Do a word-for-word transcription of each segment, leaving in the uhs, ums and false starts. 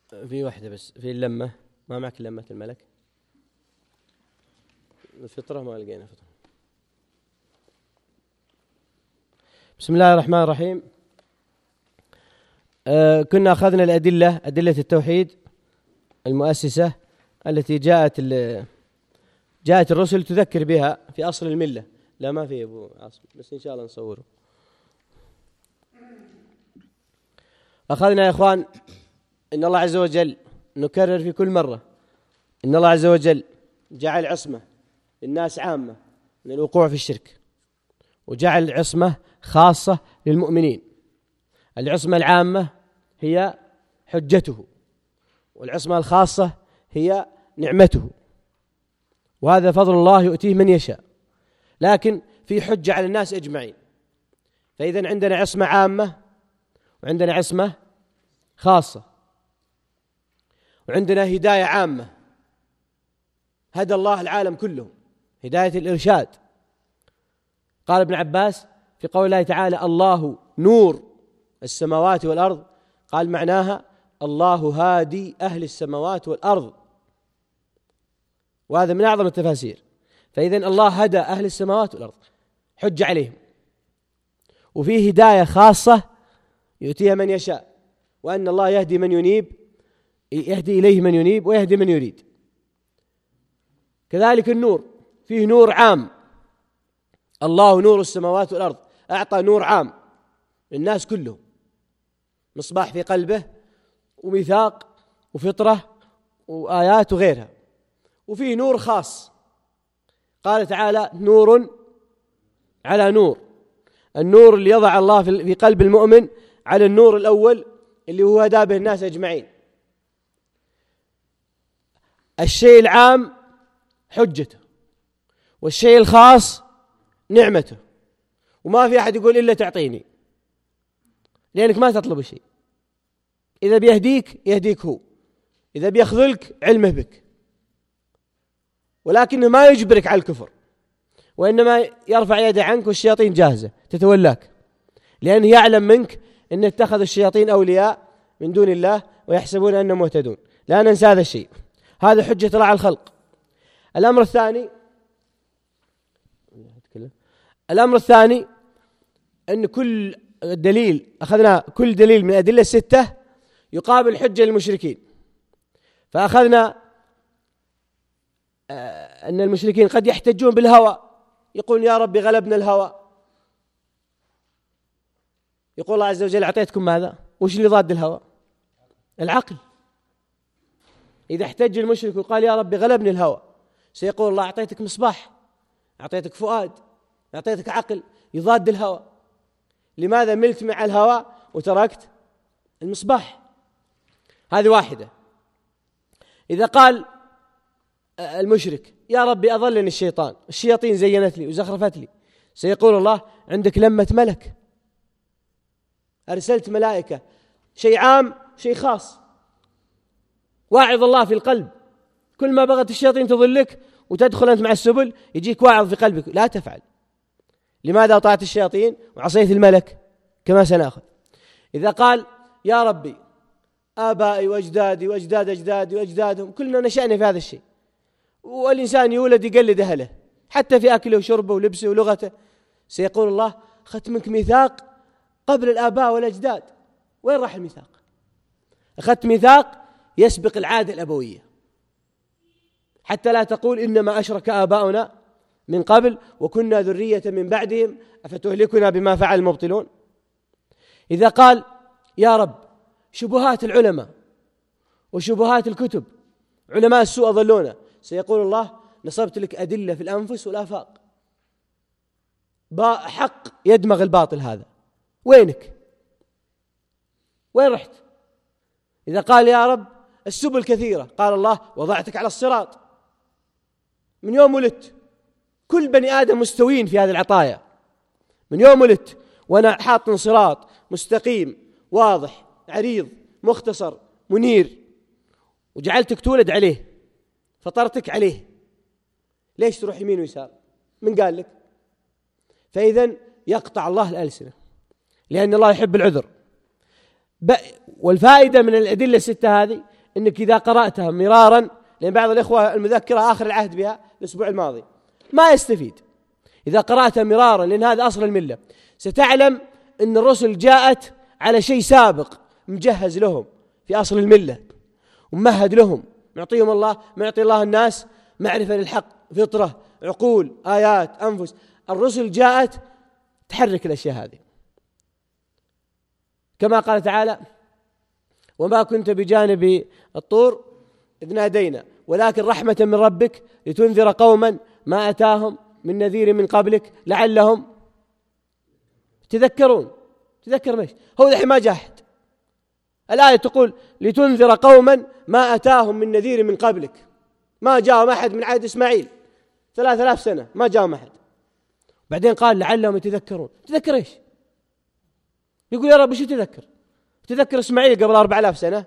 في واحدة بس، في اللمة. ما معك لمة الملك؟ الفطرة ما لقينا فطرة. بسم الله الرحمن الرحيم. آه كنا أخذنا الأدلة، أدلة التوحيد المؤسسة التي جاءت جاءت الرسل تذكر بها في أصل الملة. لا ما في أبو عاصم، بس إن شاء الله نصوره. أخذنا يا إخوان إن الله عز وجل، نكرر في كل مرة، إن الله عز وجل جعل عصمة للناس عامة من الوقوع في الشرك، وجعل عصمة خاصة للمؤمنين. العصمة العامة هي حجته، والعصمة الخاصة هي نعمته، وهذا فضل الله يؤتيه من يشاء، لكن في حجة على الناس أجمعين. فإذا عندنا عصمة عامة وعندنا عصمة خاصة، وعندنا هداية عامة، هدى الله العالم كله هداية الإرشاد. قال ابن عباس في قول الله تعالى الله نور السماوات والأرض، قال معناها الله هادي أهل السماوات والأرض، وهذا من أعظم التفاسير. فإذا الله هدى أهل السماوات والأرض، حج عليهم. وفيه هداية خاصة يؤتيها من يشاء، وأن الله يهدي من ينيب، يهدي إليه من ينيب ويهدي من يريد. كذلك النور، فيه نور عام، الله نور السماوات والأرض، أعطى نور عام للناس كلهم، مصباح في قلبه وميثاق وفطرة وآيات وغيرها. وفيه نور خاص، قال تعالى نور على نور، النور اللي يضع الله في قلب المؤمن على النور الأول اللي هو هدى به الناس أجمعين. الشيء العام حجته، والشيء الخاص نعمته. وما في أحد يقول إلا تعطيني، لأنك ما تطلب شيء. إذا بيهديك يهديك هو، إذا بيخذلك علمه بك، ولكنه ما يجبرك على الكفر، وإنما يرفع يده عنك والشياطين جاهزة تتولاك، لأنه يعلم منك أن اتخذ الشياطين أولياء من دون الله ويحسبون أنهم مهتدون. لا ننسى هذا الشيء، هذا حجة الله على الخلق. الأمر الثاني الأمر الثاني أن كل دليل أخذنا كل دليل من الأدلة الستة يقابل حجة للمشركين. فأخذنا أن المشركين قد يحتجون بالهوى، يقول يا رب غلبنا الهوى. يقول الله عز وجل أعطيتكم ماذا؟ وش اللي ضاد الهوى؟ العقل. إذا احتج المشرك وقال يا رب غلبني الهوى، سيقول الله أعطيتك مصباح، أعطيتك فؤاد، أعطيتك عقل يضاد الهوى. لماذا ملت مع الهوى وتركت المصباح؟ هذه واحدة. إذا قال المشرك يا ربي أضلني الشيطان، الشياطين زينت لي وزخرفت لي، سيقول الله عندك لمة ملك، أرسلت ملائكة، شيء عام شيء خاص. واعظ الله في القلب، كل ما بغت الشياطين تضلك وتدخل أنت مع السبل يجيك واعظ في قلبك، لا تفعل. لماذا أطعت الشياطين وعصيت الملك؟ كما سنأخذ. إذا قال يا ربي آبائي وأجدادي وأجداد أجدادي وأجدادهم كلنا نشأنا في هذا الشيء، والإنسان يولد يقلد أهله حتى في أكله وشربه ولبسه ولغته، سيقول الله أخذت منك ميثاق قبل الآباء والأجداد. وين راح الميثاق؟ أخذت ميثاق يسبق العادة الأبوية، حتى لا تقول إنما أشرك آباؤنا من قبل وكنا ذرية من بعدهم أفتهلكنا بما فعل المبطلون. إذا قال يا رب شبهات العلماء وشبهات الكتب، علماء السوء ضلونا، سيقول الله نصبت لك أدلة في الأنفس والآفاق، حق يدمغ الباطل هذا، وينك؟ وين رحت؟ إذا قال يا رب السبل كثيرة، قال الله وضعتك على الصراط، من يوم ولدت كل بني آدم مستوين في هذه العطايا، من يوم ولدت وأنا حاط صراط مستقيم واضح عريض مختصر منير، وجعلتك تولد عليه، فطرتك عليه، ليش تروح يمين ويسار؟ من قال لك؟ فإذن يقطع الله الألسنة، لأن الله يحب العذر. والفائدة من الأدلة الستة هذه إنك إذا قرأتها مرارا، لأن بعض الإخوة المذكرة آخر العهد بها الأسبوع الماضي ما يستفيد. إذا قرأتها مرارا، لأن هذا أصل الملة، ستعلم أن الرسل جاءت على شيء سابق مجهز لهم في أصل الملة وممهد لهم، معطيهم الله، معطي الله الناس معرفة للحق، فطرة، عقول، آيات، أنفس. الرسل جاءت تحرك الأشياء هذه، كما قال تعالى: وما كنت بجانب الطور إذ نادينا ولكن رحمة من ربك لتنذر قوما ما أتاهم من نذير من قبلك لعلهم تذكرون. تذكر ماش هو الحين ما جاء أحد. الآية تقول لتنذر قوما ما أتاهم من نذير من قبلك، ما جاء أحد من عهد إسماعيل ثلاث آلاف سنة ما جاء أحد. بعدين قال لعلهم يتذكرون. تذكر إيش؟ يقول يا رب شو تذكر؟ تذكر إسماعيل قبل أربع آلاف سنة.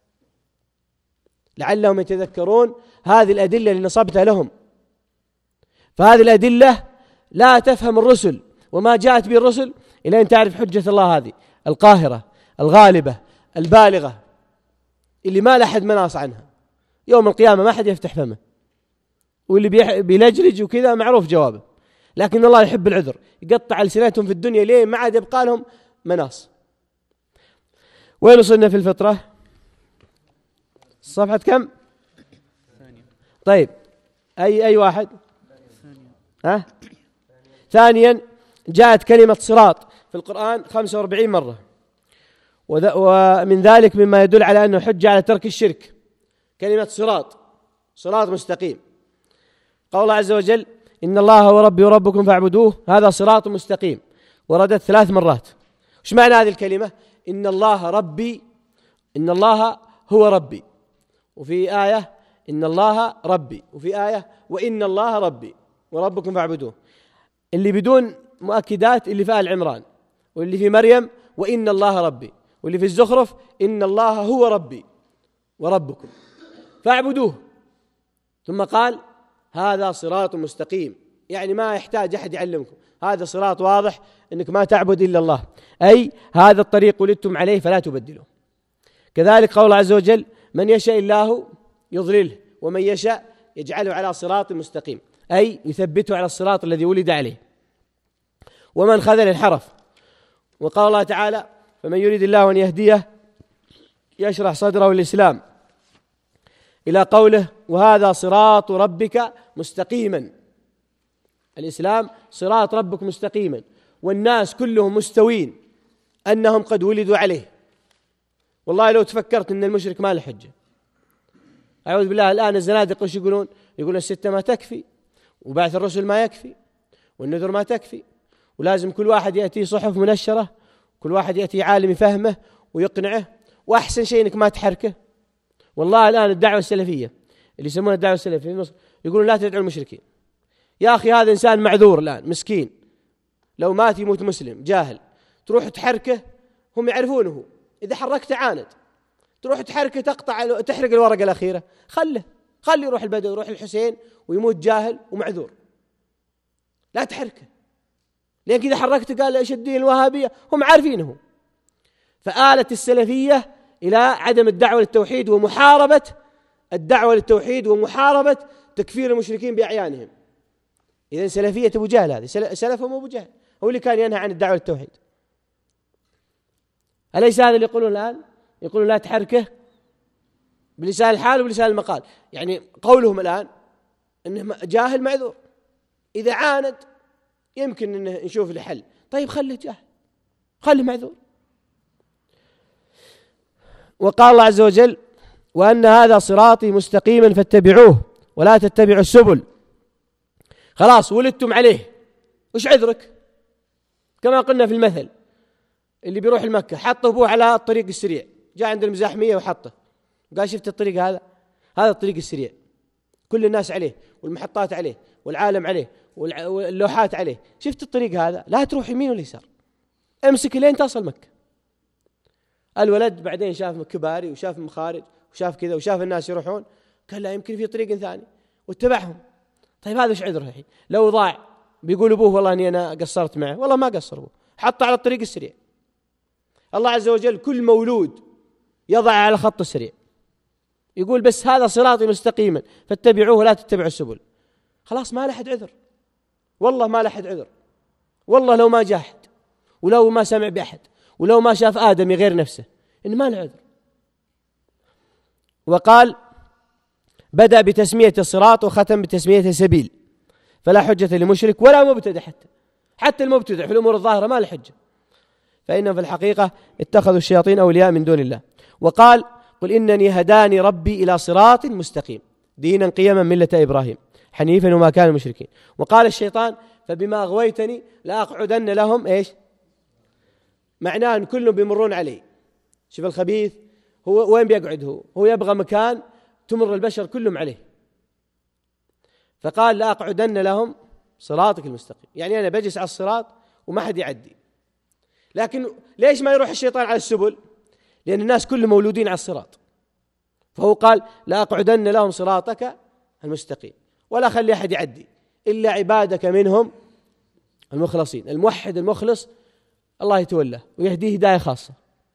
لعلهم يتذكرون. هذه الأدلة اللي نصبتها لهم. فهذه الأدلة لا تفهم الرسل وما جاءت به الرسل إلى أن تعرف حجة الله هذه القاهرة الغالبة البالغة اللي ما لحد مناص عنها. يوم القيامة ما حد يفتح فمه، واللي بيلجلج وكذا معروف جوابه. لكن الله يحب العذر، يقطع ألسنتهم في الدنيا ليه ما عاد يبقى لهم مناص. وين وصلنا في الفطرة؟ صفحة كم؟ طيب أي أي واحد؟ ها؟ ثانيا جاءت كلمة صراط في القرآن خمسة وأربعين مرة، ومن ذلك مما يدل على أنه حجة على ترك الشرك كلمة صراط، صراط مستقيم. قال الله عز وجل: إن الله هو ربي وربكم فاعبدوه هذا صراط مستقيم، وردت ثلاث مرات. وش معنى هذه الكلمة؟ إن الله ربي، إن الله هو ربي، وفي آية إن الله ربي، وفي آية وإن الله ربي وربكم فاعبدوه. اللي بدون مؤكدات اللي في آل عمران، واللي في مريم وإن الله ربي، واللي في الزخرف إن الله هو ربي وربكم فاعبدوه. ثم قال هذا صراط مستقيم، يعني ما يحتاج أحد يعلمكم، هذا صراط واضح أنك ما تعبد إلا الله، أي هذا الطريق ولدتم عليه فلا تبدلوا. كذلك قول الله عز وجل: من يشاء الله يضلله ومن يشاء يجعله على صراط مستقيم، أي يثبته على الصراط الذي ولد عليه. ومن خذل انحرف. وقال الله تعالى: فمن يريد الله أن يهديه يشرح صدره الإسلام، إلى قوله: وهذا صراط ربك مستقيما. الإسلام صراط ربك مستقيما، والناس كلهم مستوين أنهم قد ولدوا عليه. والله لو تفكرت أن المشرك ما له حجة. أعوذ بالله. الآن الزنادقة وش يقولون؟ يقولون الستة ما تكفي، وبعث الرسل ما يكفي، والنذر ما تكفي، ولازم كل واحد يأتي صحف منشرة، كل واحد يأتي عالم يفهمه ويقنعه، وأحسن شيء إنك ما تحركه. والله الآن الدعوة السلفية اللي يسمونها الدعوة السلفية في مصر يقولون لا تدعوا المشركين. يا أخي هذا إنسان معذور الآن مسكين، لو مات يموت مسلم جاهل، تروح تحركه، هم يعرفونه، إذا حركته عاند، تروح تحركه تقطع تحرق الورقة الأخيرة، خله خلي يروح البدو، يروح الحسين ويموت جاهل ومعذور. لا تحركه، لأنك إذا حركته قال إيش الدين الوهابية، هم عارفينه. فآلت السلفية إلى عدم الدعوة للتوحيد ومحاربة الدعوة للتوحيد ومحاربة تكفير المشركين بأعيانهم. إذن سلفية أبو جهل، هذه سلفهم أبو جهل هو اللي كان ينهى عن الدعوة للتوحيد. أليس هذا اللي يقولون الآن؟ يقولون لا تحركه بلسان الحال وبلسان المقال. يعني قولهم الآن أنه جاهل معذور، إذا عاند يمكن أنه نشوف له حل. طيب خليه جاهل، خليه معذور. وقال الله عز وجل: وأن هذا صراطي مستقيما فاتبعوه ولا تتبعوا السبل. خلاص ولدتم عليه، وش عذرك؟ كما قلنا في المثل اللي بيروح المكة حط أبوه على الطريق السريع، جاء عند المزاحمية وحطه، قال شفت الطريق هذا؟ هذا الطريق السريع، كل الناس عليه، والمحطات عليه، والعالم عليه، واللوحات عليه، شفت الطريق هذا؟ لا تروح يمين ولا يسار، امسك لين تصل مكة. الولد بعدين شاف كباري وشاف مخارج وشاف كذا وشاف الناس يروحون، قال لا يمكن في طريق ثاني واتبعهم. طيب هذا ايش عذره الحين؟ لو ضاع بيقول ابوه والله اني انا قصرت معه، والله ما قصر ابوه، حطه على الطريق السريع. الله عز وجل كل مولود يضع على خط السريع، يقول بس هذا صراطي مستقيما فاتبعوه ولا تتبعوا السبل، خلاص ما لحد عذر، والله ما لحد عذر، والله لو ما جاهد ولو ما سمع بأحد ولو ما شاف آدم غير نفسه إن ما له عذر. وقال بدأ بتسمية الصراط وختم بتسمية السبيل، فلا حجة لمشرك ولا مبتدع، حتى حتى المبتدع في الأمور الظاهرة ما له حجة، فإنهم في الحقيقة اتخذوا الشياطين أولياء من دون الله. وقال قل إنني هداني ربي إلى صراط مستقيم دينا قيما ملة إبراهيم حنيفا وما كان المشركين. وقال الشيطان فبما أغويتني لأقعدن لهم إيش، معناه أن كلهم بيمرون عليه. شوف الخبيث هو وين بيقعد، هو هو يبغى مكان تمر البشر كلهم عليه، فقال لأقعدن لهم صراطك المستقيم، يعني أنا بجلس على الصراط وما حد يعدي. لكن ليش ما يروح الشيطان على السبل؟ لأن الناس كلهم مولودين على الصراط، فهو قال لأقعدن لهم صراطك المستقيم ولا خلي أحد يعدي إلا عبادك منهم المخلصين. الموحد المخلص الله يتولاه ويهديه هداية خاصة.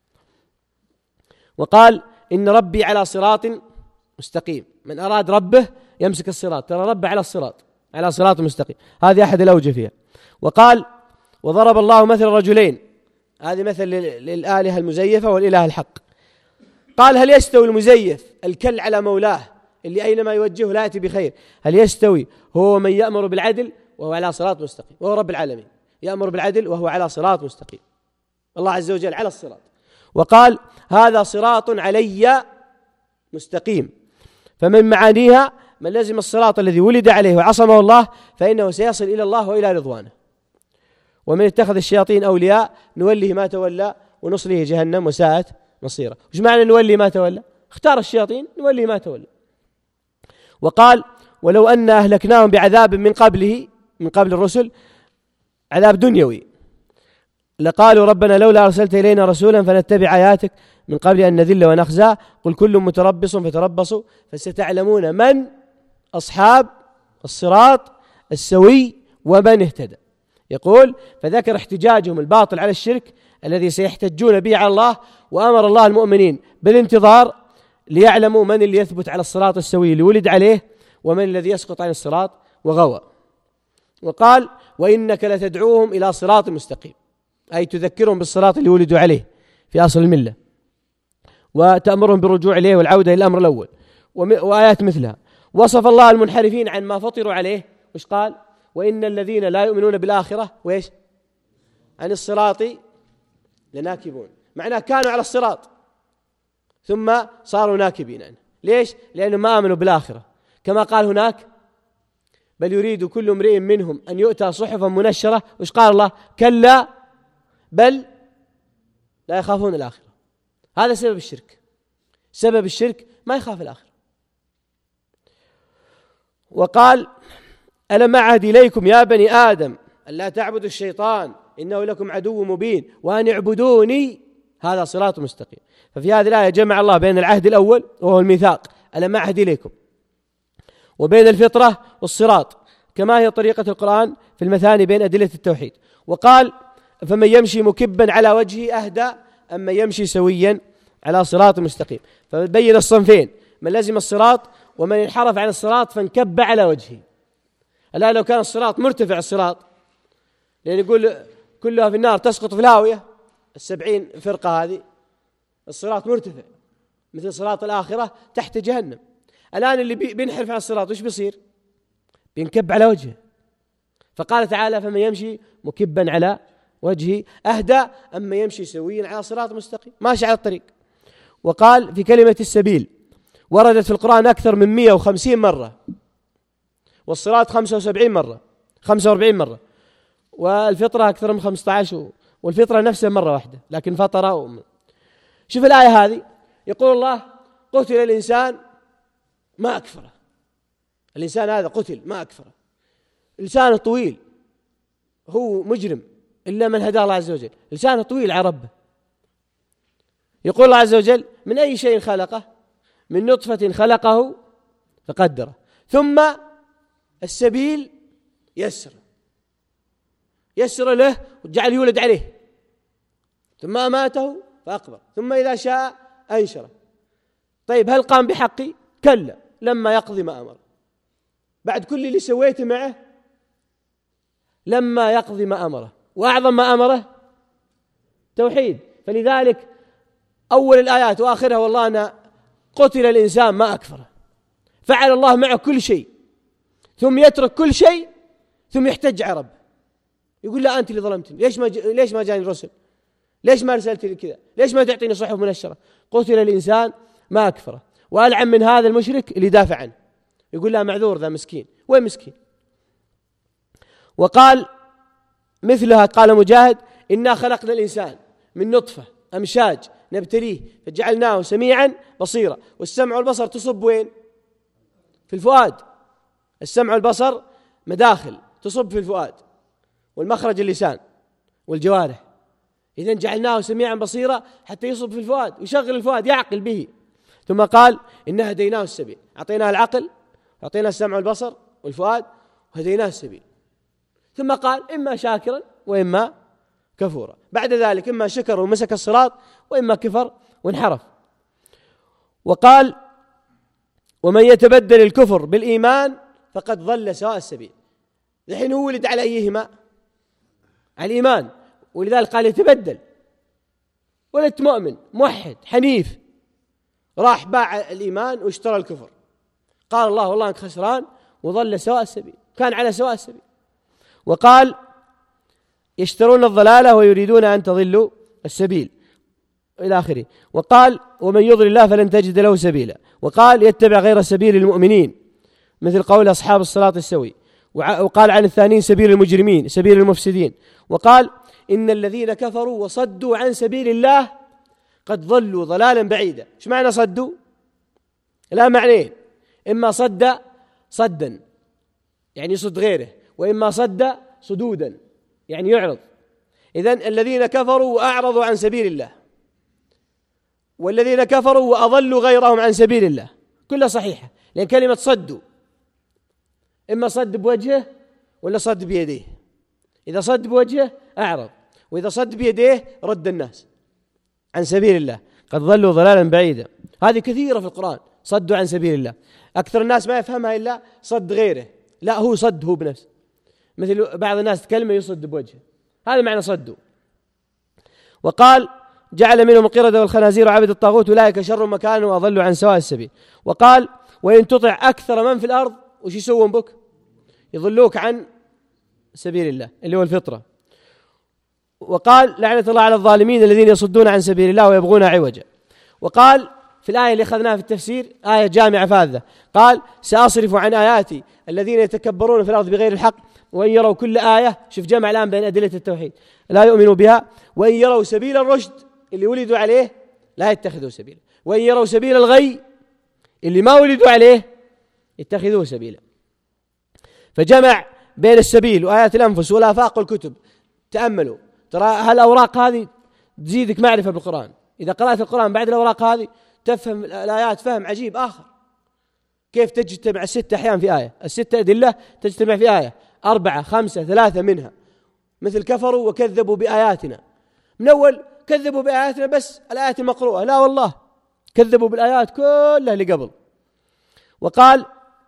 وقال إن ربي على صراط مستقيم، من أراد ربه يمسك الصراط، ترى ربه على الصراط على صراط مستقيم، هذه أحد الأوجه فيها. وقال وضرب الله مثل رجلين، هذه مثل للآلهة المزيفة والإله الحق. قال هل يستوي المزيف الكل على مولاه اللي أينما يوجهه لا يأتي بخير، هل يستوي هو من يأمر بالعدل وهو على صراط مستقيم، وهو رب العالمين يأمر بالعدل وهو على صراط مستقيم، الله عز وجل على الصراط. وقال هذا صراط علي مستقيم، فمن معانيها من لزم الصراط الذي ولد عليه وعصمه الله فإنه سيصل إلى الله وإلى رضوانه. ومن اتخذ الشياطين أولياء نوله ما تولى ونصله جهنم وساءت مصيره. وش معنى نولي ما تولى؟ اختار الشياطين نولي ما تولى. وقال ولو أن أهلكناهم بعذاب من قبله من قبل الرسل عذاب دنيوي لقالوا ربنا لولا أرسلت إلينا رسولا فنتبع آياتك من قبل أن نذل ونخزى قل كل متربص فتربصوا فستعلمون من أصحاب الصراط السوي ومن اهتدى. يقول فذكر احتجاجهم الباطل على الشرك الذي سيحتجون به على الله، وأمر الله المؤمنين بالانتظار ليعلموا من اللي يثبت على الصراط السوي اللي ولد عليه ومن الذي يسقط عن الصراط وغوى. وقال وإنك لتدعوهم إلى صراط مستقيم، أي تذكرهم بالصراط اللي ولدوا عليه في أصل الملة، وتأمرهم بالرجوع إليه والعودة إلى الأمر الأول، وآيات مثلها. وصف الله المنحرفين عن ما فطروا عليه، وش قال وإن الذين لا يؤمنون بالآخرة وإيش عن الصراط لناكبون، معناه كانوا على الصراط ثم صاروا ناكبين عنه. ليش؟ لأنهم ما آمنوا بالآخرة، كما قال هناك بل يريد كل امرئ منهم أن يؤتى صحفا منشرة، وش قال الله كلا بل لا يخافون الآخرة. هذا سبب الشرك، سبب الشرك ما يخاف الآخرة. وقال ألم أعهد إليكم يا بني آدم ألا تعبدوا الشيطان إنه لكم عدو مبين وأن اعبدوني هذا صراط مستقيم. ففي هذه الآية جمع الله بين العهد الأول وهو الميثاق ألم أعهد إليكم، وبين الفطرة والصراط كما هي طريقة القرآن في المثاني بين أدلة التوحيد. وقال فمن يمشي مكبا على وجهه أهدى أما يمشي سويا على صراط مستقيم. فبين الصنفين، من لزم الصراط ومن انحرف عن الصراط فانكب على وجهه. الآن لو كان الصراط مرتفع الصراط، لأن يقول كلها في النار تسقط في الهاوية السبعين فرقة هذه، الصراط مرتفع مثل صراط الآخرة تحت جهنم. الآن اللي بينحرف عن الصراط وش بيصير؟ بينكب على وجهه. فقال تعالى فمن يمشي مكبا على وجهه أهدى أما يمشي سويا على صراط مستقيم ماشي على الطريق. وقال في كلمة السبيل وردت في القرآن أكثر من مئة وخمسين مرة، والصراط خمسة وسبعين مرة خمسة وأربعين مرة، والفطرة أكثر من خمسة عشر، والفطرة نفسها مرة واحدة لكن فطرة و... شوف الآية هذه يقول الله قتل الإنسان ما أكفره، الإنسان هذا قتل ما أكفره، لسانه طويل هو مجرم إلا من هداه الله عز وجل، لسانه طويل على ربه. يقول الله عز وجل من أي شيء خلقه؟ من نطفة خلقه فقدره ثم السبيل يسر يسر له وجعل يولد عليه ثم أماته فأقبر ثم إذا شاء أنشره. طيب هل قام بحقي؟ كلا، لما يقضي ما أمر. بعد كل اللي سويته معه لما يقضي ما أمره، وأعظم ما أمره توحيد. فلذلك أول الآيات وآخرها والله أنا قتل الإنسان ما أكفره، فعل الله معه كل شيء ثم يترك كل شيء ثم يحتج على ربه يقول لا أنت اللي ظلمتني، ليش ما ج... ليش ما جاني الرسل، ليش ما رسلت لي كذا، ليش ما تعطيني صحف منشرة. قتل الإنسان ما أكفره. وألعن من هذا المشرك اللي دافع عنه يقول لا معذور ذا مسكين. وين مسكين؟ وقال مثلها قال مجاهد إنا خلقنا الإنسان من نطفة أمشاج نبتليه فجعلناه سميعا بصيرا. والسمع والبصر تصب وين؟ في الفؤاد. السمع والبصر مداخل تصب في الفؤاد، والمخرج اللسان والجوارح. إذن جعلناه سميعا بصيرا حتى يصب في الفؤاد ويشغل الفؤاد يعقل به. ثم قال إنا هديناه السبيل، أعطيناه العقل أعطيناه السمع والبصر والفؤاد وهديناه السبيل. ثم قال إما شاكرا وإما كفورا. بعد ذلك إما شكر ومسك الصراط وإما كفر وانحرف. وقال ومن يتبدل الكفر بالإيمان فقد ضل سواء السبيل. الحين هو ولد على أيهما؟ على الإيمان، ولذلك قال يتبدل. ولدت مؤمن موحد حنيف، راح باع الإيمان واشترى الكفر، قال الله والله أنك خسران وضل سواء السبيل، كان على سواء السبيل. وقال يشترون الضلالة ويريدون أن تضلوا السبيل إلى آخره. وقال ومن يضلل الله فلن تجد له سبيلا. وقال يتبع غير سبيل المؤمنين مثل قول أصحاب الصراط السوي. وقال عن الثانيين سبيل المجرمين سبيل المفسدين. وقال إن الذين كفروا وصدوا عن سبيل الله قد ضلوا ضلالا بعيدا. ايش معنى صدوا؟ لا معنيين، إما صد صدا يعني يصد غيره، وإما صد صدودا يعني يعرض. إذن الذين كفروا وأعرضوا عن سبيل الله، والذين كفروا وأضلوا غيرهم عن سبيل الله، كلها صحيحة. لأن كلمة صدوا إما صد بوجهه ولا صد بيديه. إذا صد بوجهه أعرض، وإذا صد بيديه رد الناس عن سبيل الله. قد ضلوا ضلالا بعيدا. هذه كثيرة في القرآن، صدوا عن سبيل الله. أكثر الناس ما يفهمها إلا صد غيره، لا هو صد هو بنفسه. مثل بعض الناس كلمة يصد بوجهه، هذا معنى صدوا. وقال جعل منهم القردة والخنازير وعبد الطاغوت أولئك شر مكانا وأضلوا عن سواء السبيل. وقال وإن تطع أكثر من في الأرض وش يسوون بك؟ يضلوك عن سبيل الله اللي هو الفطرة. وقال لعنة الله على الظالمين الذين يصدون عن سبيل الله ويبغون عوجا. وقال في الآية اللي أخذناها في التفسير آية جامعة فاذة، قال سأصرف عن آياتي الذين يتكبرون في الأرض بغير الحق وإن يروا كل آية، شوف جمع الآن بين أدلة التوحيد، لا يؤمنوا بها، وإن يروا سبيل الرشد اللي ولدوا عليه لا يتخذوا سبيلا، وإن يروا سبيل الغي اللي ما ولدوا عليه يتخذوه سبيلا. فجمع بين السبيل وآيات الأنفس والآفاق والكتب. تأملوا، ترى هالأوراق هذه تزيدك معرفة بالقرآن. إذا قرأت القرآن بعد الأوراق هذه تفهم الآيات فهم عجيب آخر. كيف تجتمع الستة أحيان في آية، الستة أدلة تجتمع في آية، أربعة خمسة ثلاثة منها. مثل كفروا وكذبوا بآياتنا، من أول كذبوا بآياتنا بس الآيات المقروءة، لا والله كذبوا بالآيات كلها اللي قبل. وقال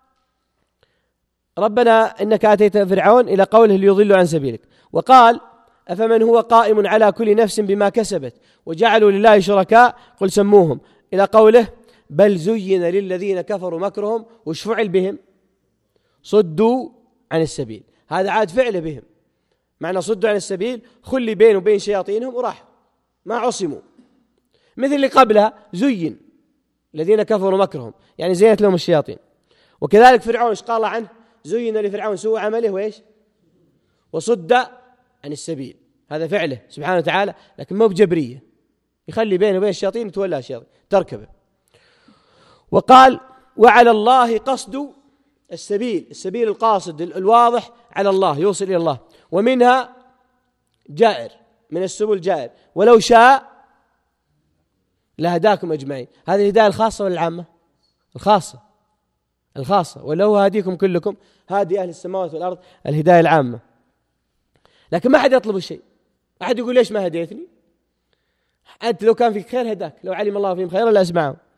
ربنا إنك آتيت فرعون إلى قوله ليضلوا عن سبيلك. وقال أفمن هو قائم على كل نفس بما كسبت وجعلوا لله شركاء قل سموهم إلى قوله بل زين للذين كفروا مكرهم وش فعل بهم؟ صدوا عن السبيل. هذا عاد فعل بهم، معنى صدوا عن السبيل خلي بينه وبين شياطينهم وراحوا ما عصموا. مثل اللي قبلها زين الذين كفروا مكرهم يعني زينت لهم الشياطين. وكذلك فرعون ايش قال عنه؟ زين لفرعون سوء عمله وإيش؟ وصد عن السبيل. هذا فعله سبحانه وتعالى، لكن مو بجبرية، يخلي بينه وبين الشياطين يتولى الشياطين تركبه. وقال وعلى الله قصد السبيل، السبيل القاصد الواضح على الله يوصل إلى الله، ومنها جائر من السبل جائر ولو شاء لهداكم أجمعين. هذه الهداية الخاصة ولا العامة؟ الخاصة الخاصة. ولو هاديكم كلكم هادي أهل السماوات والأرض الهداية العامة. لكن ما حد يطلب الشيء، أحد يقول ليش ما هديتني؟ أنت لو كان فيك خير هداك، لو علم الله فيهم خيرا لأسمعهم.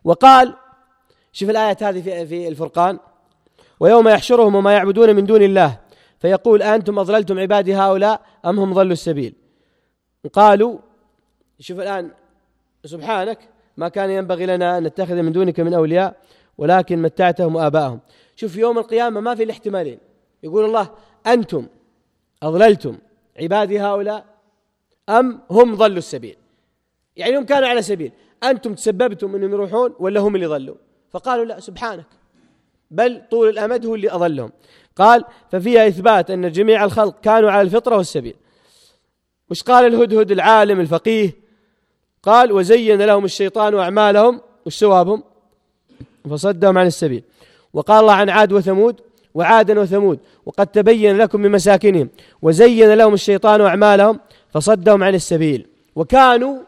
وقال شوف الآيات هذه في في الفرقان: ويوم يحشرهم وما يعبدون من دون الله فيقول أنتم أضللتم عبادي هؤلاء أم هم ضلوا السبيل. قالوا شوف الآن سبحانك ما كان ينبغي لنا أن نتخذ من دونك من أولياء ولكن متعتهم وآباءهم. شوف يوم القيامة ما في الاحتمالين، يقول الله أنتم أضللتم عبادي هؤلاء أم هم ضلوا السبيل، يعني هم كانوا على سبيل، أنتم تسببتم أنهم يروحون ولا هم اللي ضلوا؟ فقالوا لا سبحانك، بل طول الأمد هو اللي أضلهم. قال ففيها إثبات أن جميع الخلق كانوا على الفطرة والسبيل. وش قال الهدهد العالم الفقيه؟ قال وزين لهم الشيطان أعمالهم، وش سوابهم؟ فصدهم عن السبيل. وقال الله عن عاد وثمود: وعادا وثمود وقد تبين لكم من مساكنهم وزين لهم الشيطان أعمالهم فصدهم عن السبيل وكانوا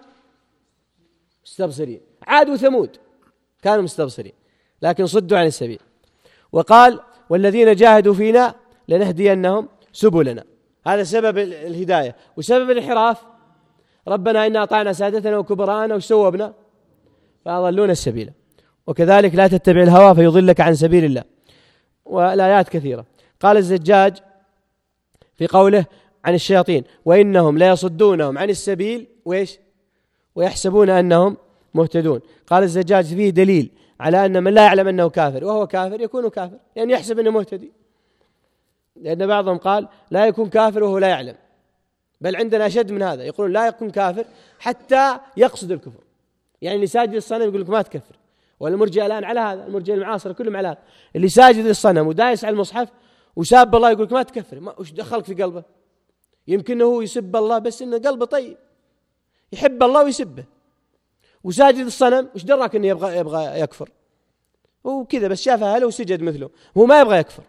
مستبصرين. عاد وثمود كانوا مستبصرين لكن صدوا عن السبيل. وقال والذين جاهدوا فينا لنهدينهم سبلنا. هذا سبب الهداية. وسبب الانحراف: ربنا إنا أطعنا سادتنا وكبراءنا وسوبنا فأضلونا السبيل. وكذلك لا تتبع الهوى فيضلك عن سبيل الله. والآيات كثيرة. قال الزجاج في قوله عن الشياطين: وإنهم لا يصدونهم عن السبيل وإيش ويحسبون أنهم مهتدون. قال الزجاج فيه دليل على أن من لا يعلم أنه كافر وهو كافر يكون كافر، يعني يحسب أنه مهتدي، لأن بعضهم قال لا يكون كافر وهو لا يعلم، بل عندنا أشد من هذا، يقولون لا يكون كافر حتى يقصد الكفر، يعني اللي ساجد للصنم يقول لك ما تكفر. والمرجئة الآن على هذا، المرجئة المعاصرة كلهم على هذا، اللي ساجد للصنم ودايس على المصحف وساب الله يقول لك ما تكفر. ما وش دخلك في قلبه؟ يمكن هو يسب الله بس إنه قلبه طيب، يحب الله ويسبه. وساجد الصنم وش دراك إنه يبغى يبغى يكفر؟ هو كذا بس شافها هلا وسجد مثله، هو ما يبغى يكفر.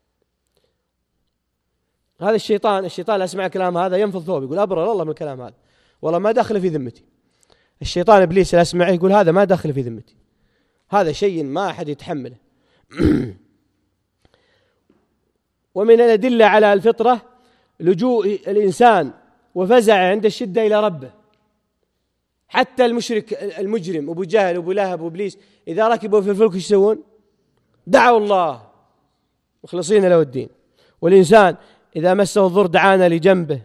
هذا الشيطان الشيطان أسمع كلام هذا ينفض ثوب، يقول أبرر الله من الكلام هذا، والله ما داخل في ذمتي. الشيطان إبليس أسمعه يقول هذا ما داخل في ذمتي، هذا شيء ما أحد يتحمله. ومن الأدلة على الفطرة لجوء الإنسان وفزع عند الشدة إلى ربه. حتى المشرك المجرم أبو جهل أبو لهب وإبليس إذا ركبوا في الفلك يسوون؟ دعوا الله مخلصين له الدين. والإنسان إذا مسه الضر دعانا لجنبه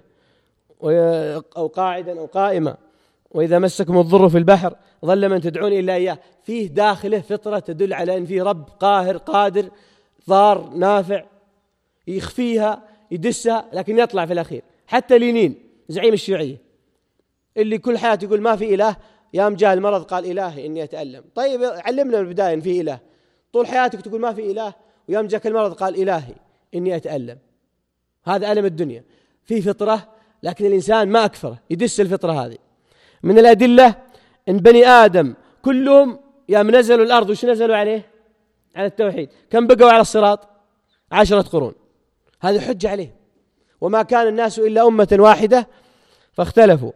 أو قاعدا أو قائما، وإذا مسكم الضر في البحر ظل من تدعون إلا إياه. فيه داخله فطرة تدل على أن فيه رب قاهر قادر ضار نافع، يخفيها يدسها لكن يطلع في الأخير. حتى لينين زعيم الشيوعية اللي كل حياته يقول ما في إله، يوم جاء المرض قال إلهي إني أتألم. طيب علمنا من البداية إن في إله. طول حياتك تقول ما في إله، ويوم جاك المرض قال إلهي إني أتألم. هذا ألم الدنيا. في فطرة لكن الإنسان ما أكثره يدس الفطرة هذه. من الأدلة إن بني آدم كلهم يوم نزلوا الأرض وش نزلوا عليه؟ على التوحيد. كم بقوا على الصراط؟ عشرة قرون. هذه حجة عليه. وما كان الناس إلا أمة واحدة فاختلفوا.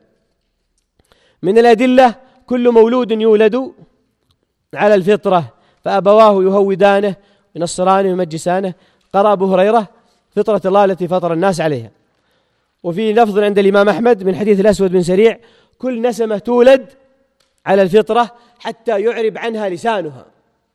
من الأدلة كل مولود يولد على الفطرة فأبواه يهودانه ينصرانه ويمجسانه. قرأ أبو هريرة فطرة الله التي فطر الناس عليها. وفي لفظ عند الإمام أحمد من حديث الأسود بن سريع: كل نسمة تولد على الفطرة حتى يعرب عنها لسانها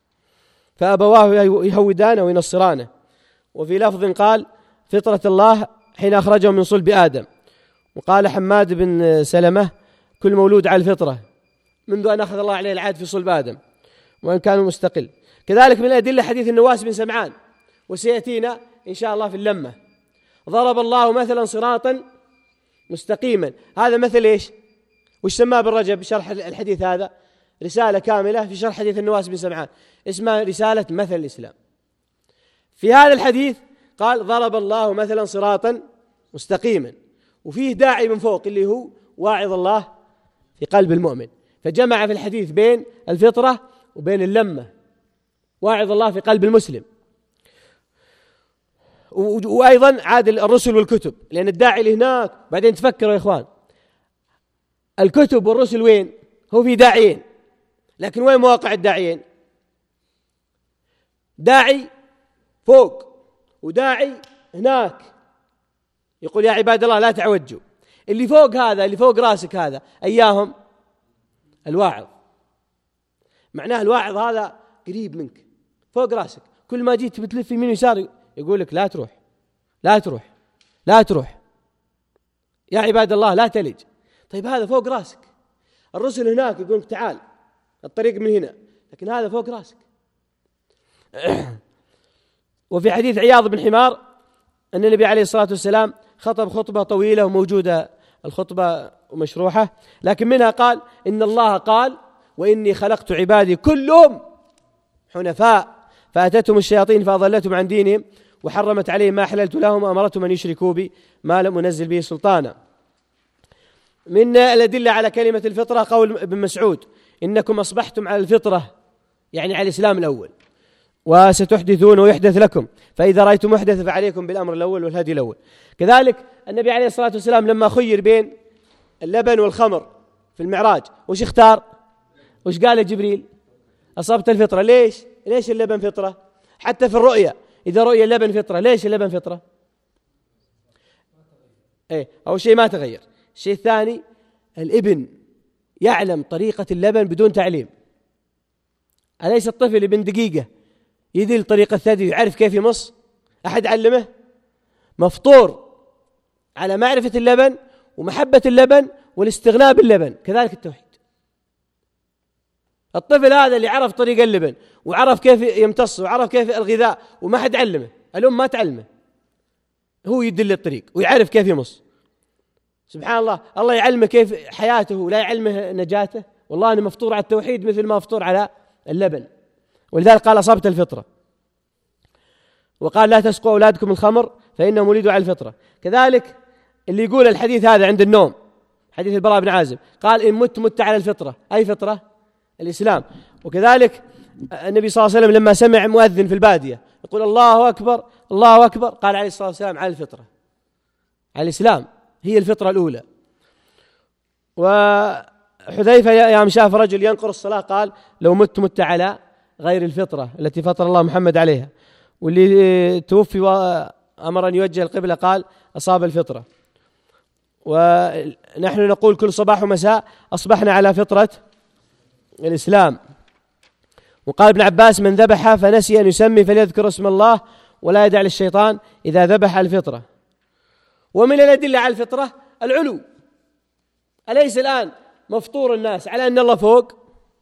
فأبواه يهودانه وينصرانه. وفي لفظ قال: فطرة الله حين أخرجه من صلب آدم. وقال حماد بن سلمة: كل مولود على الفطرة منذ أن أخذ الله عليه العهد في صلب آدم وإن كان مستقل. كذلك من الأدلة حديث النواس بن سمعان، وسيأتينا إن شاء الله في اللمة: ضرب الله مثلا صراطا مستقيما. هذا مثل إيش؟ وش سماه ابن رجب شرح الحديث هذا؟ رسالة كاملة في شرح حديث النواس بن سمعان اسمها رسالة مثل الإسلام. في هذا الحديث قال: ضرب الله مثلا صراطا مستقيما، وفيه داعي من فوق اللي هو واعظ الله في قلب المؤمن، فجمع في الحديث بين الفطرة وبين اللمة، واعظ الله في قلب المسلم. وأيضا عاد الرسل والكتب، لأن الداعي اللي هناك. بعدين تفكروا يا إخوان، الكتب والرسل وين؟ هو في داعيين، لكن وين مواقع الداعيين؟ داعي فوق وداعي هناك يقول يا عباد الله لا تعوجوا. اللي فوق هذا اللي فوق راسك هذا أياهم؟ الواعظ. معناه الواعظ هذا قريب منك فوق راسك، كل ما جيت بتلف يمين ويسار يقول لك لا تروح لا تروح لا تروح يا عباد الله لا تلج. طيب هذا فوق راسك، الرسل هناك يقول لك تعال الطريق من هنا، لكن هذا فوق راسك. وفي حديث عياض بن حمار أن النبي عليه الصلاة والسلام خطب خطبة طويلة وموجودة الخطبة ومشروحة، لكن منها قال إن الله قال وإني خلقت عبادي كلهم حنفاء فأتتهم الشياطين فأضلتهم عن دينهم وحرمت عليهم ما حللت لهم وأمرتهم أن يشركوا بي ما لم أنزل به سلطانا. من الأدلة على كلمة الفطرة قول ابن مسعود إنكم أصبحتم على الفطرة، يعني على الإسلام الأول، وستحدثون ويحدث لكم، فإذا رأيتم محدث فعليكم بالأمر الأول والهدي الأول. كذلك النبي عليه الصلاة والسلام لما خير بين اللبن والخمر في المعراج وش اختار؟ وش قال جبريل؟ أصبت الفطرة. ليش؟ ليش اللبن فطرة؟ حتى في الرؤية إذا رؤية اللبن فطرة. ليش اللبن فطرة؟ إيه أول شيء ما تغير. الشيء الثاني الابن يعلم طريقة اللبن بدون تعليم. أليس الطفل ابن دقيقة يدل طريقة الثدي يعرف كيف يمص؟ أحد علمه؟ مفطور على معرفة اللبن ومحبة اللبن والاستغناء باللبن. كذلك التوحيد، الطفل هذا اللي عرف طريق اللبن وعرف كيف يمتص وعرف كيف الغذاء وما حد علمه، الأم ما تعلمه، هو يدل الطريق ويعرف كيف يمص. سبحان الله، الله يعلمه كيف حياته ولا يعلمه نجاته. والله أنا مفطور على التوحيد مثل ما مفطور على اللبن. ولذلك قال أصابت الفطرة، وقال لا تسقوا أولادكم الخمر فإنهم ولدوا على الفطرة. كذلك اللي يقول الحديث هذا عند النوم، حديث البراء بن عازب، قال إن مت مت على الفطرة. أي فطرة؟ الإسلام. وكذلك النبي صلى الله عليه وسلم لما سمع مؤذن في البادية يقول الله أكبر الله أكبر، قال عليه الصلاة والسلام على الفطرة، على الإسلام، هي الفطرة الأولى. وحذيفة يوم شاف رجل ينقر الصلاة قال لو مت مت على غير الفطرة التي فطر الله محمد عليها. واللي توفي وأمر أن يوجه القبلة قال أصاب الفطرة. ونحن نقول كل صباح ومساء أصبحنا على فطرة الإسلام. وقال ابن عباس من ذبح فنسي أن يسمي فليذكر اسم الله ولا يدع للشيطان إذا ذبح الفطرة. ومن الأدلة على الفطرة العلو. أليس الآن مفطور الناس على أن الله فوق؟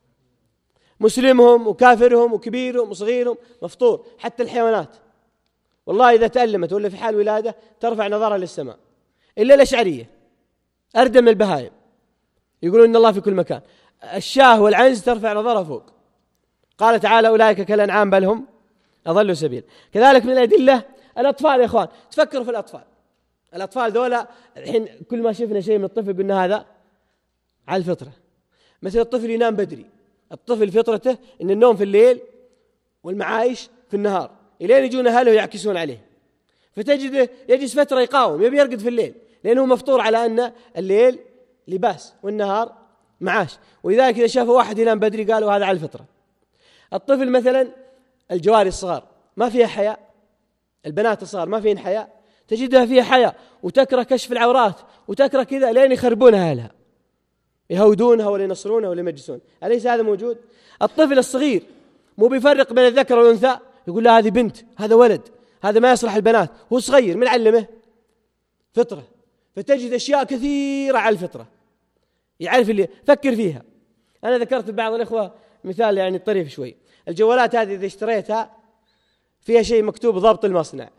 مسلمهم وكافرهم وكبيرهم وصغيرهم مفطور، حتى الحيوانات والله إذا تألمت ولا في حال ولادة ترفع نظرها للسماء، إلا الأشعرية أردم البهائم يقولون إن الله في كل مكان. الشاه والعنز ترفع نظرها فوق. قال تعالى أولئك كالأنعام بل هم أضلوا سبيل. كذلك من الأدلة الأطفال. يا إخوان تفكروا في الأطفال، الأطفال ذولا الحين كل ما شفنا شيء من الطفل قلنا هذا على الفطرة. مثل الطفل ينام بدري، الطفل فطرته إن النوم في الليل والمعايش في النهار، إلين يجون أهله يعكسون عليه، فتجده يجلس فترة يقاوم يبي يرقد في الليل لأنه مفطور على أن الليل لباس والنهار معاش. ولذلك إذا شافوا واحد ينام بدري قالوا هذا على الفطرة. الطفل مثلا الجواري الصغار ما فيها حياء، البنات الصغار ما فيهن حياء، تجدها فيها حياء وتكره كشف العورات وتكره كذا لين يخربونها أهلها، يهودونها ولا ينصرونها ولا يمجسون. أليس هذا موجود؟ الطفل الصغير مو بيفرق بين الذكر والأنثى، يقول له هذه بنت هذا ولد هذا ما يصلح البنات، هو صغير من علمه فطرة. فتجد أشياء كثيرة على الفطرة يعرف اللي فكر فيها. أنا ذكرت بعض الإخوة مثال يعني طريف شوي، الجوالات هذه إذا اشتريتها فيها شيء مكتوب ضبط المصنع.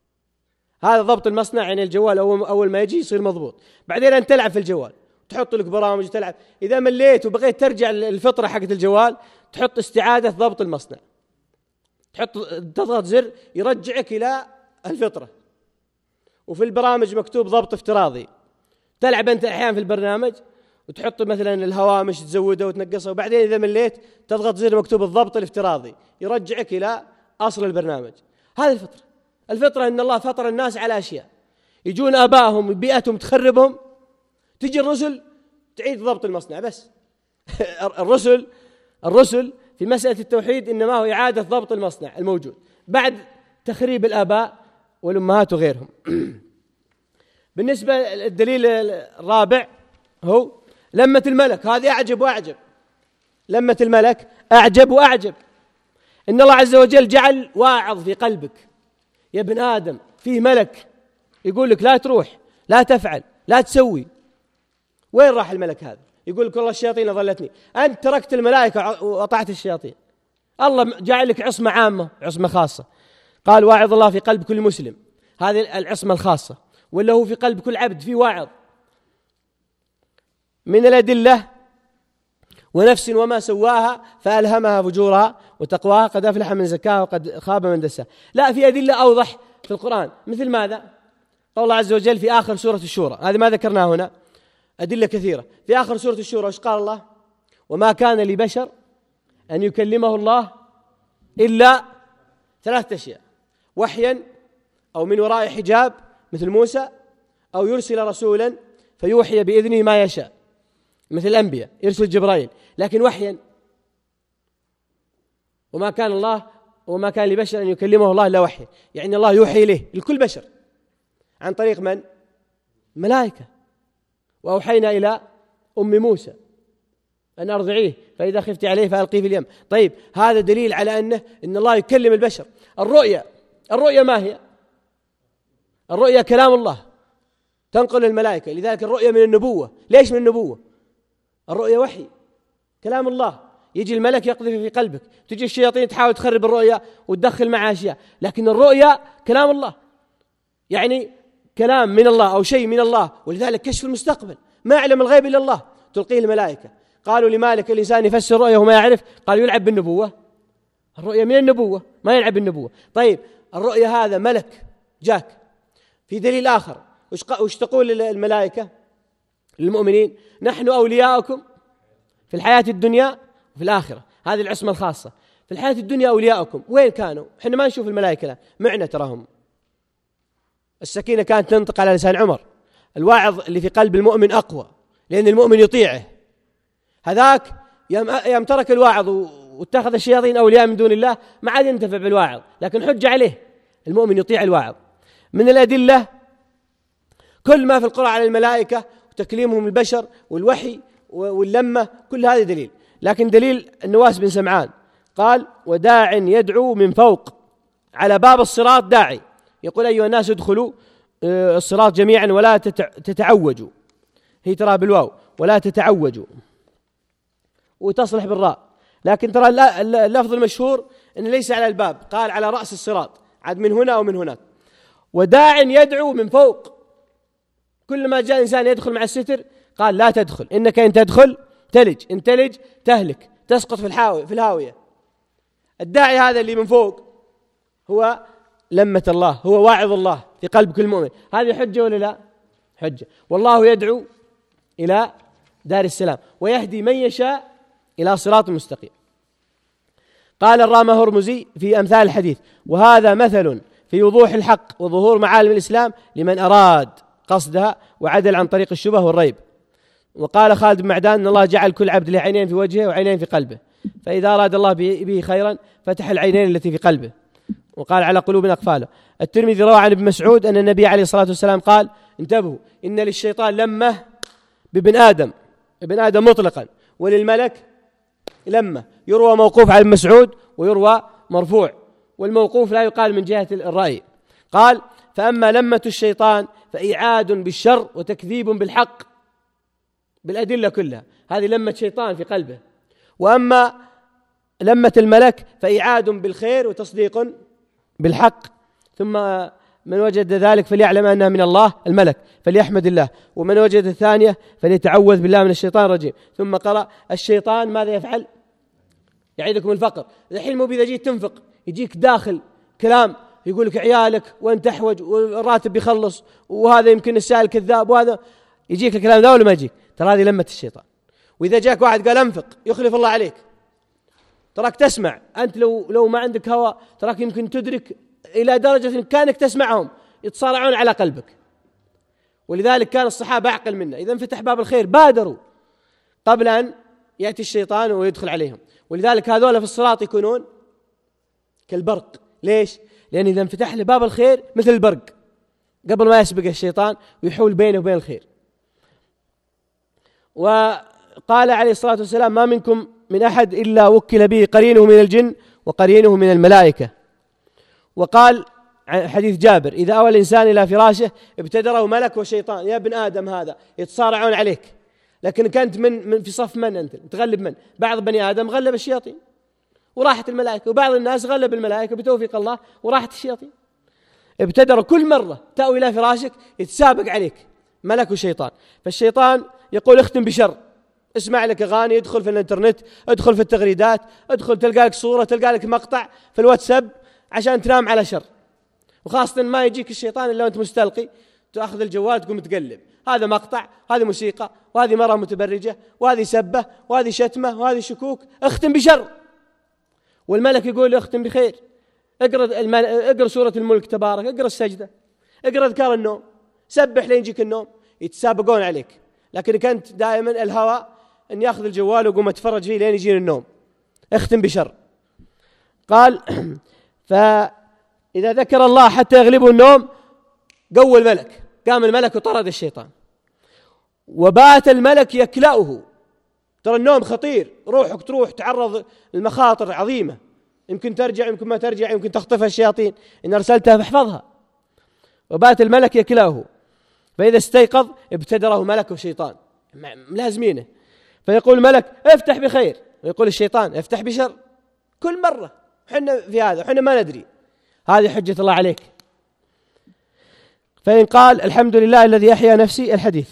هذا ضبط المصنع يعني الجوال أول, أول ما يجي يصير مضبوط، بعدين أنت تلعب في الجوال تحط لك برامج وتلعب. إذا مليت وبغيت ترجع الفطرة حقت الجوال تحط استعادة ضبط المصنع، تحط تضغط زر يرجعك إلى الفطرة. وفي البرامج مكتوب ضبط افتراضي، تلعب أنت أحيانا في البرنامج وتحط مثلا الهوامش تزودها وتنقصها، وبعدين إذا مليت تضغط زر مكتوب الضبط الافتراضي يرجعك إلى أصل البرنامج. هذه الفطرة. الفطرة إن الله فطر الناس على أشياء، يجون آبائهم بيئتهم تخربهم، تجي الرسل تعيد ضبط المصنع بس. الرسل الرسل في مسألة التوحيد إنما هو إعادة ضبط المصنع الموجود بعد تخريب الآباء والأمهات وغيرهم. بالنسبة للدليل الرابع هو لمة الملك، هذه أعجب وأعجب. لمة الملك أعجب وأعجب. إن الله عز وجل جعل واعظ في قلبك يا ابن آدم، فيه ملك يقول لك لا تروح، لا تفعل، لا تسوي. وين راح الملك هذا؟ يقول لك والله الشياطين ضلتني. أنت تركت الملائكة وأطعت الشياطين. الله جعل لك عصمة عامة، عصمة خاصة. قال واعظ الله في قلب كل مسلم، هذه العصمة الخاصة. ولا هو في قلب كل عبد في واعظ. من الأدلة ونفس وما سواها فألهمها فجورها وتقواها قد أفلح من زكاها وقد خاب من دساها. لا، في أدلة أوضح في القرآن. مثل ماذا؟ قول الله عز وجل في آخر سورة الشورى، هذه ما ذكرناه هنا، أدلة كثيرة. في آخر سورة الشورى وش قال الله؟ وما كان لبشر أن يكلمه الله إلا ثلاثة أشياء: وحيا أو من وراء حجاب مثل موسى، أو يرسل رسولا فيوحي بإذنه ما يشاء مثل الأنبياء، يرسل جبرائيل. لكن وحيا، وما كان الله وما كان لبشر أن يكلمه الله إلا وحيا، يعني الله يوحي إليه لكل بشر عن طريق من؟ ملائكة. وأوحينا إلى أم موسى أن أرضعيه فإذا خفت عليه فألقيه في اليم. طيب، هذا دليل على أنه إن الله يكلم البشر. الرؤيا، الرؤيا ما هي؟ الرؤيا كلام الله تنقل الملائكة، لذلك الرؤيا من النبوة. ليش من النبوة؟ الرؤيا وحي كلام الله، يجي الملك يقذف في قلبك، تجي الشياطين تحاول تخرب الرؤيا وتدخل معها أشياء، لكن الرؤيا كلام الله، يعني كلام من الله أو شيء من الله. ولذلك كشف المستقبل، ما يعلم الغيب إلا الله، تلقيه الملائكة. قالوا لمالك الإنسان يفسر رؤيا وما يعرف، قالوا يلعب بالنبوة. الرؤيا من النبوة، ما يلعب بالنبوة. طيب، الرؤيا هذا ملك جاك. في دليل آخر، وش تقول الملائكة للمؤمنين؟ نحن أولياؤكم في الحياة الدنيا وفي الآخرة. هذه العصمة الخاصة. في الحياة الدنيا أولياؤكم، وين كانوا؟ إحنا ما نشوف الملائكة لا. معنا تراهم. السكينة كانت تنطق على لسان عمر. الواعظ اللي في قلب المؤمن أقوى، لأن المؤمن يطيعه. هذاك يوم ترك الواعظ واتخذ الشياطين أولياء من دون الله ما عاد ينتفع بالواعظ، لكن حج عليه المؤمن يطيع الواعظ. من الأدلة كل ما في القرآن على الملائكة وتكليمهم البشر والوحي واللمة، كل هذا دليل. لكن دليل النواس بن سمعان قال وداع يدعو من فوق على باب الصراط داعي يقول أيها الناس ادخلوا الصراط جميعا ولا تتعوجوا، هي ترى بالواو ولا تتعوجوا وتصلح بالراء، لكن ترى اللفظ المشهور أن ليس على الباب، قال على رأس الصراط، عاد من هنا أو من هناك. وداع يدعو من فوق، كل ما جاء إنسان يدخل مع الستر قال لا تدخل، إنك إن تدخل تلج، إن تلج تهلك، تسقط في الحاوية في الهاوية. الداعي هذا اللي من فوق هو لمة الله، هو واعظ الله في قلب كل مؤمن. هذه حجة ولا لا؟ حجة. والله يدعو إلى دار السلام ويهدي من يشاء إلى صراط مستقيم. قال الرام هرمزي في أمثال الحديث وهذا مثل في وضوح الحق وظهور معالم الإسلام لمن أراد قصدها وعدل عن طريق الشبه والريب. وقال خالد بن معدان أن الله جعل كل عبد له عينين في وجهه وعينين في قلبه، فإذا أراد الله به خيرا فتح العينين التي في قلبه، وقال على قلوب أقفاله. الترمذي روى عن ابن مسعود أن النبي عليه الصلاة والسلام قال انتبهوا إن للشيطان لمة بابن آدم، ابن آدم مطلقا، وللملك لمة. يروى موقوف على ابن مسعود ويروى مرفوع، والموقوف لا يقال من جهة الرأي. قال فأما لمة الشيطان فإعاد بالشر وتكذيب بالحق بالأدلة كلها، هذه لمة شيطان في قلبه. وأما لمة الملك فإعاد بالخير وتصديق بالحق. ثم من وجد ذلك فليعلم أنها من الله الملك فليحمد الله، ومن وجد الثانية فليتعوذ بالله من الشيطان الرجيم. ثم قرأ الشيطان ماذا يفعل؟ يعيدكم الفقر. الحين مو إذا جيت تنفق يجيك داخل كلام يقول لك عيالك وانت تحوج والراتب بيخلص وهذا يمكن السائل كذاب وهذا، يجيك الكلام ذا ولا ما يجيك؟ ترى هذه لمة الشيطان. وإذا جاك واحد قال انفق يخلف الله عليك، تراك تسمع أنت، لو لو ما عندك هوى تراك يمكن تدرك إلى درجة إن كانك تسمعهم يتصارعون على قلبك. ولذلك كان الصحابة أعقل منا، إذا انفتح باب الخير بادروا قبل أن يأتي الشيطان ويدخل عليهم. ولذلك هذول في الصراط يكونون كالبرق. ليش؟ لأن إذا انفتح له باب الخير مثل البرق قبل ما يسبق الشيطان ويحول بينه وبين الخير. وقال عليه الصلاة والسلام ما منكم من أحد إلا وكل به قرينه من الجن وقرينه من الملائكة. وقال حديث جابر: إذا أوى الإنسان إلى فراشه ابتدره ملك وشيطان، يا ابن آدم هذا يتصارعون عليك، لكن كنت من, من في صف من أنت تغلب من؟ بعض بني آدم غلب الشياطين وراحت الملائكة، وبعض الناس غلب الملائكة بتوفيق الله وراحت الشياطين. ابتدر كل مرة تأوي إلى فراشك يتسابق عليك ملك وشيطان. فالشيطان يقول: اختم بشر، اسمع لك أغاني، ادخل في الانترنت، ادخل في التغريدات، ادخل تلقى لك صورة، تلقى لك مقطع في الواتساب عشان تنام على شر. وخاصة ما يجيك الشيطان إلا وأنت مستلقي، تأخذ الجوال تقوم تقلب، هذا مقطع، هذه موسيقى، وهذه مرة متبرجة، وهذه سبة، وهذه شتمة، وهذه شكوك، اختم بشر. والملك يقول: اختم بخير، اقرأ, اقرأ سورة الملك تبارك، اقرأ السجدة، اقرأ أذكار النوم، سبح لين يجيك النوم. يتسابقون عليك، لكن كنت دائما الهوى أن يأخذ الجوال وقوم أتفرج فيه لين يجين النوم. اختم بشر. قال: فإذا ذكر الله حتى يغلبه النوم قوى الملك، قام الملك وطرد الشيطان، وبات الملك يكلأه. ترى النوم خطير، روحك تروح تعرض المخاطر عظيمة، يمكن ترجع يمكن ما ترجع، يمكن تخطفها الشياطين، إن أرسلتها فاحفظها. وبات الملك يكلأه، فإذا استيقظ ابتدره ملك وشيطان ملازمينه، فيقول الملك: افتح بخير، ويقول الشيطان: افتح بشر. كل مرة حنا في هذا، حنا ما ندري. هذه حجة الله عليك. فإن قال: الحمد لله الذي أحيا نفسي، الحديث.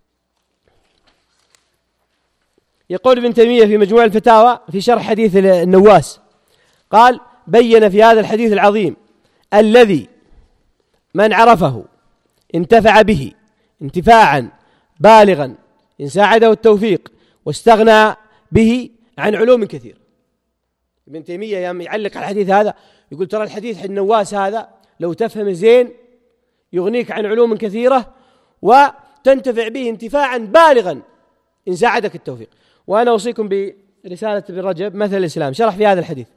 يقول ابن تيمية في مجموع الفتاوى في شرح حديث النواس، قال: بين في هذا الحديث العظيم الذي من عرفه انتفع به انتفاعا بالغا إن ساعده التوفيق واستغنى به عن علوم كثير. ابن تيمية يعلق على الحديث هذا يقول: ترى الحديث النواس هذا لو تفهم زين يغنيك عن علوم كثيرة وتنتفع به انتفاعا بالغا إن ساعدك التوفيق. وأنا أوصيكم برسالة ابن رجب مثل الإسلام، شرح في هذا الحديث.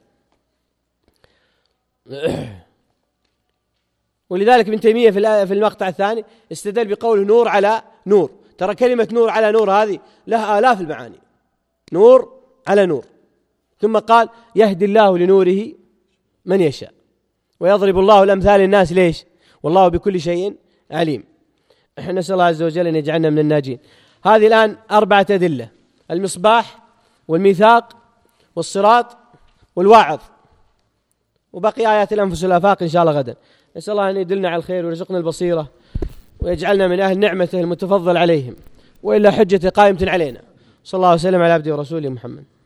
ولذلك ابن تيمية في المقطع الثاني استدل بقوله: نور على نور. ترى كلمة نور على نور هذه لها آلاف المعاني، نور على نور. ثم قال: يهدي الله لنوره من يشاء ويضرب الله الأمثال للناس. ليش؟ والله بكل شيء عليم. نسأل الله عز وجل أن يجعلنا من الناجين. هذه الآن أربعة أدلة: المصباح والميثاق والصراط والواعظ، وبقي آيات الأنفس والآفاق إن شاء الله غدا. نسأل الله أن يدلنا على الخير ويرزقنا البصيرة ويجعلنا من أهل نعمته المتفضل عليهم، وإلا حجة قائمة علينا. صلى الله وسلم على عبده ورسوله محمد.